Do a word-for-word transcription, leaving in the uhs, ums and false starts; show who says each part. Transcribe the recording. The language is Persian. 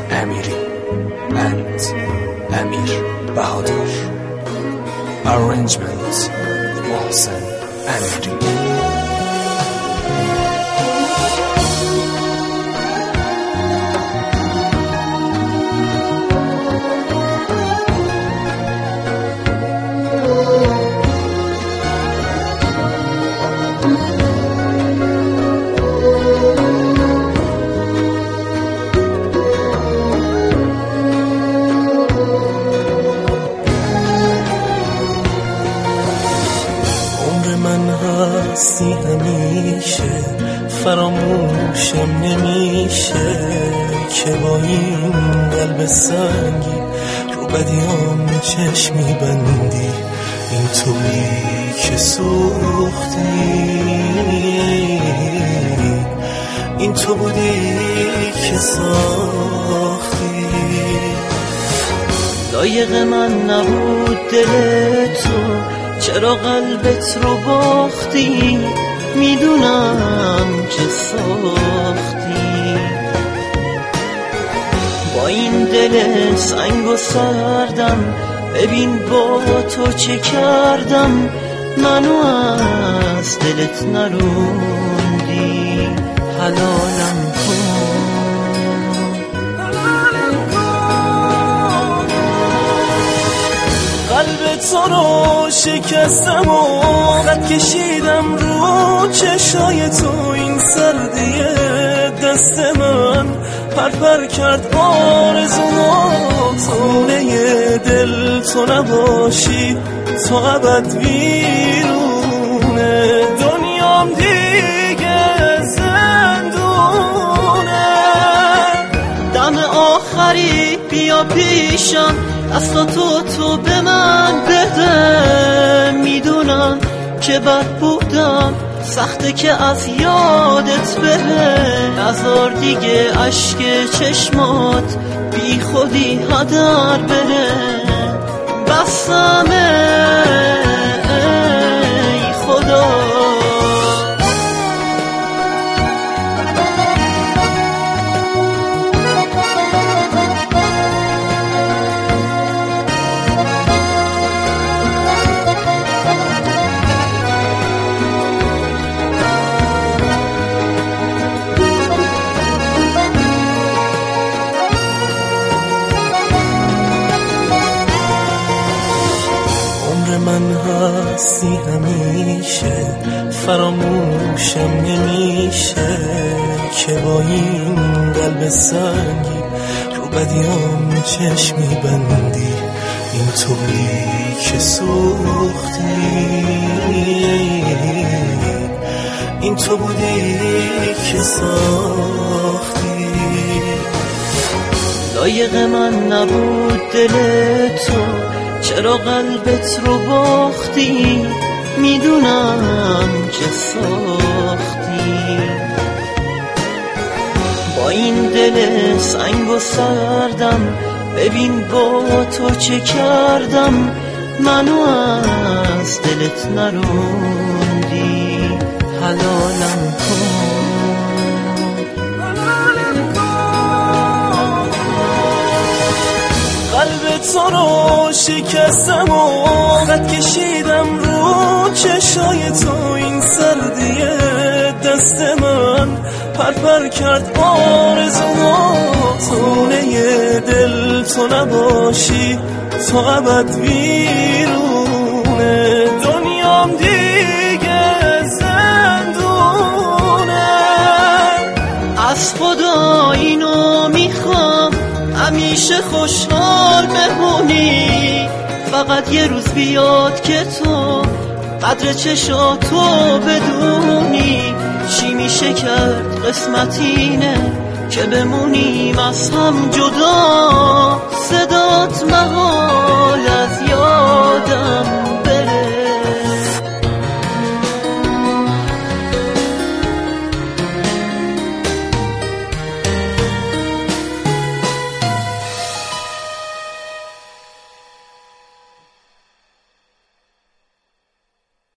Speaker 1: Amiri and Amir Bahadur. Arrangement Mohsen Amiri.
Speaker 2: هستی همیشه فراموشم نمیشه که با این قلب سنگی رو بدیام چشم میبندی. این تویی که سوختی، این تو بودی که ساختی. لایق من نبود دل تو، چرا قلبت رو باختی؟ میدونم که ساختی. با این دل سنگ و سردم ببین با تو چه کردم. منو از دلت نروندی، حلالم کن. قلب تو رو شکستم و قد کشیدم رو چشای تو. این سردی دست من پرپر کرد آرزوماتونه. دل تو نباشی تو ابد ویرونه. دنیام دیگه زندونه. دم آخری بیا پیشم، دستاتو تو به من بده. میدونم که بد بودم، سخته که از یادت بره. نذار دیگه اشک چشمات بی خودی هدر بره. بسمه ای خدا. من هستی همیشه فراموشم نمیشه که با این قلب سنگی رو بدیام چشم میبندی. این تویی که سوختی، این تو بودی که ساختی. لایق من نبود دل تو، چرا قلبت رو باختی؟ میدونم که ساختی. با این دل سنگ و سردم ببین با تو چه کردم. منو از دلت نروندی، حلالم کن. قلب تو رو شکستم و قد کشیدم رو چشای تو. این سردی دست من پرپر کرد آرزوماتونه. دل تو نباشی تو ابد ویرونه. دنیام دیگه زندونه. از خدا اینو میخوام همیشه خوشحال بمونی. فقط یه روز بیاد که تو قدر چشاتو بدونی. چی میشه کرد قسمت اینه که بمونیم از هم جدا. صدات مهار